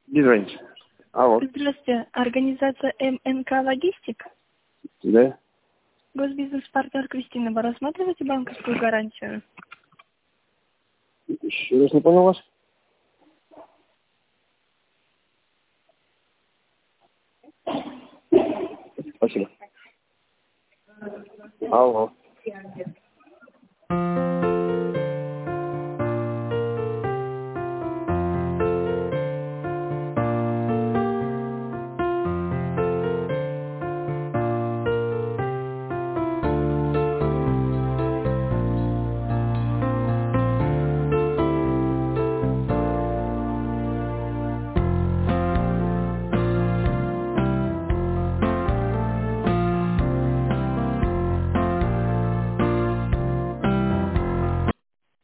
Без разницы. Алло. Здравствуйте. Организация МНК «Логистик». Да? Госбизнес-партнер Кристина. Вы рассматриваете банковскую гарантию? Еще раз не понял вас. Спасибо. Алло.